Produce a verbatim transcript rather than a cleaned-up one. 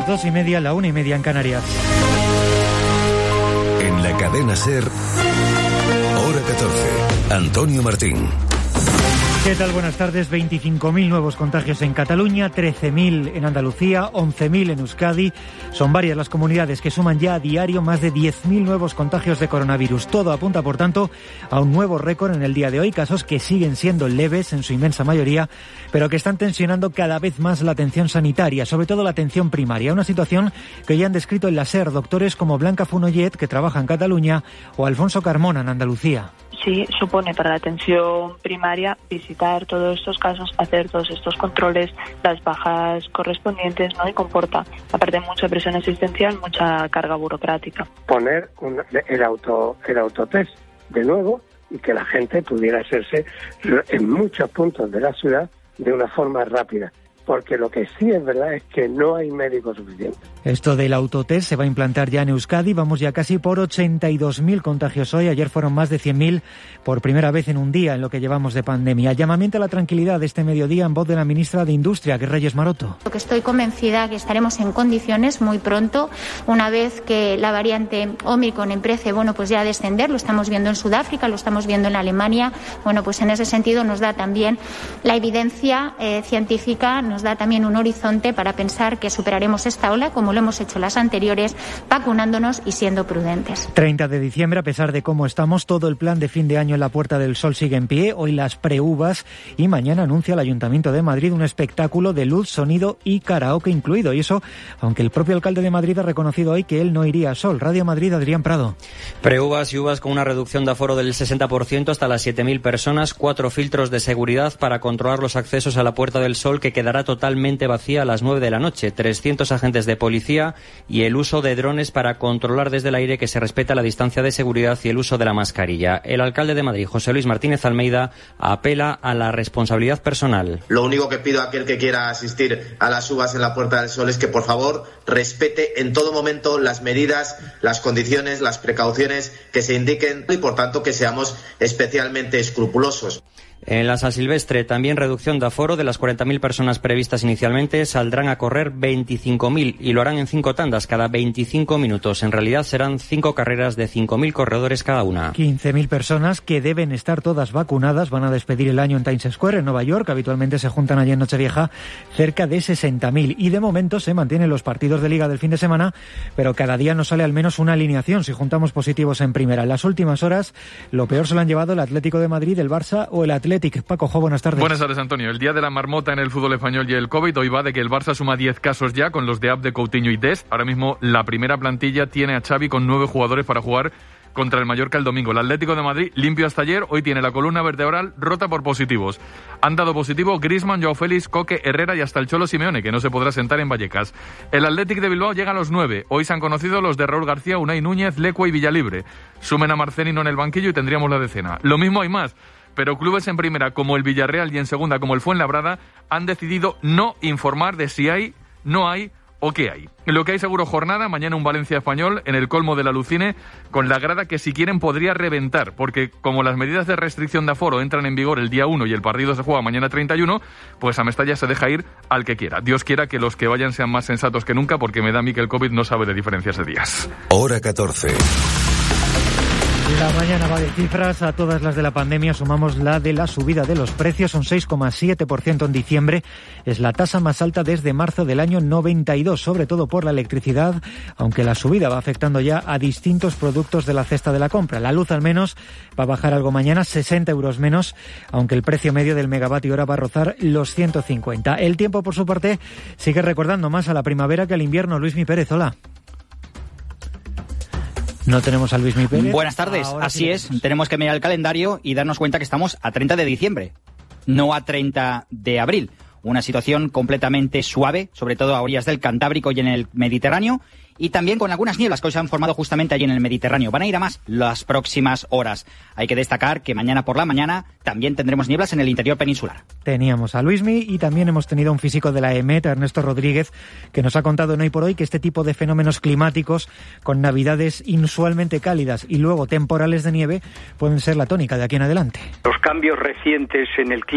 las dos y media, la una y media en Canarias. En la cadena SER, hora catorce, Antonio Martín. ¿Qué tal? Buenas tardes. veinticinco mil nuevos contagios en Cataluña, trece mil en Andalucía, once mil en Euskadi. Son varias las comunidades que suman ya a diario más de diez mil nuevos contagios de coronavirus. Todo apunta, por tanto, a un nuevo récord en el día de hoy. Casos que siguen siendo leves en su inmensa mayoría, pero que están tensionando cada vez más la atención sanitaria, sobre todo la atención primaria. Una situación que ya han descrito en la SER doctores como Blanca Fonollet, que trabaja en Cataluña, o Alfonso Carmona, en Andalucía. Sí, supone para la atención primaria visitar todos estos casos, hacer todos estos controles, las bajas correspondientes, ¿no? Y comporta, aparte de mucha presión asistencial, mucha carga burocrática. Poner un, el auto el autotest de nuevo y que la gente pudiera hacerse en muchos puntos de la ciudad de una forma rápida. Porque lo que sí es verdad es que no hay médicos suficientes. Esto del autotest se va a implantar ya en Euskadi. Vamos ya casi por ochenta y dos mil contagios hoy. Ayer fueron más de cien mil por primera vez en un día en lo que llevamos de pandemia. Llamamiento a la tranquilidad de este mediodía en voz de la ministra de Industria, que es Reyes Maroto. Porque estoy convencida que estaremos en condiciones muy pronto, una vez que la variante Omicron empiece, bueno, pues ya a descender. Lo estamos viendo en Sudáfrica, lo estamos viendo en Alemania. Bueno, pues en ese sentido nos da también la evidencia eh, científica, nos da también un horizonte para pensar que superaremos esta ola, como lo hemos hecho las anteriores, vacunándonos y siendo prudentes. treinta de diciembre, a pesar de cómo estamos, todo el plan de fin de año en la Puerta del Sol sigue en pie. Hoy las preuvas y mañana anuncia el Ayuntamiento de Madrid un espectáculo de luz, sonido y karaoke incluido. Y eso, aunque el propio alcalde de Madrid ha reconocido hoy que él no iría a Sol. Radio Madrid, Adrián Prado. Preuvas y uvas con una reducción de aforo del sesenta por ciento hasta las siete mil personas, cuatro filtros de seguridad para controlar los accesos a la Puerta del Sol, que quedará totalmente vacía a las nueve de la noche, trescientos agentes de policía y el uso de drones para controlar desde el aire que se respeta la distancia de seguridad y el uso de la mascarilla. El alcalde de Madrid, José Luis Martínez Almeida, apela a la responsabilidad personal. Lo único que pido a aquel que quiera asistir a las uvas en la Puerta del Sol es que, por favor, respete en todo momento las medidas, las condiciones, las precauciones que se indiquen y, por tanto, que seamos especialmente escrupulosos. En la San Silvestre, también reducción de aforo. De las cuarenta mil personas previstas inicialmente, saldrán a correr veinticinco mil y lo harán en cinco tandas, cada veinticinco minutos. En realidad serán cinco carreras de cinco mil corredores cada una. quince mil personas que deben estar todas vacunadas van a despedir el año en Times Square, en Nueva York. Habitualmente se juntan allí en Nochevieja cerca de sesenta mil. Y de momento se mantienen los partidos de Liga del fin de semana, pero cada día nos sale al menos una alineación si juntamos positivos en primera. En las últimas horas, lo peor se lo han llevado el Atlético de Madrid, el Barça o el Atlético. Paco Jo, buenas tardes. Buenas tardes, Antonio. El día de la marmota en el fútbol español y el COVID. Hoy va de que el Barça suma diez casos ya, con los de Abde, Coutinho y Dest. Ahora mismo la primera plantilla tiene a Xavi con nueve jugadores para jugar contra el Mallorca el domingo. El Atlético de Madrid, limpio hasta ayer, hoy tiene la columna vertebral rota por positivos. Han dado positivo Griezmann, Joao Félix, Coque, Herrera y hasta el Cholo Simeone, que no se podrá sentar en Vallecas. El Athletic de Bilbao llega a los nueve. Hoy se han conocido los de Raúl García, Unai Núñez, Lecue y Villalibre. Sumen a Marcelino en el banquillo y tendríamos la decena. Lo mismo hay más, pero clubes en primera como el Villarreal y en segunda como el Fuenlabrada han decidido no informar de si hay, no hay o qué hay. Lo que hay seguro jornada, mañana un Valencia Español en el colmo del Alucine, con la grada que si quieren podría reventar, porque como las medidas de restricción de aforo entran en vigor el día uno y el partido se juega mañana treinta y uno, pues a Mestalla se deja ir al que quiera. Dios quiera que los que vayan sean más sensatos que nunca, porque me da a mí que el COVID no sabe de diferencias de días. Hora catorce. La mañana va de cifras. A todas las de la pandemia sumamos la de la subida de los precios, un seis coma siete por ciento en diciembre. Es la tasa más alta desde marzo del año noventa y dos, sobre todo por la electricidad, aunque la subida va afectando ya a distintos productos de la cesta de la compra. La luz al menos va a bajar algo mañana, sesenta euros menos, aunque el precio medio del megavatio hora va a rozar los ciento cincuenta. El tiempo, por su parte, sigue recordando más a la primavera que al invierno. Luismi Pérez, hola. No tenemos a Luismi Pérez. Buenas tardes, Ahora así sí es. Tenemos que mirar el calendario y darnos cuenta que estamos a treinta de diciembre, no a treinta de abril. Una situación completamente suave, sobre todo a orillas del Cantábrico y en el Mediterráneo, y también con algunas nieblas que hoy se han formado justamente allí en el Mediterráneo. Van a ir a más las próximas horas. Hay que destacar que mañana por la mañana también tendremos nieblas en el interior peninsular. Teníamos a Luismi y también hemos tenido a un físico de la E M E T, Ernesto Rodríguez, que nos ha contado en Hoy por Hoy que este tipo de fenómenos climáticos, con navidades inusualmente cálidas y luego temporales de nieve, pueden ser la tónica de aquí en adelante. Los cambios recientes en el clima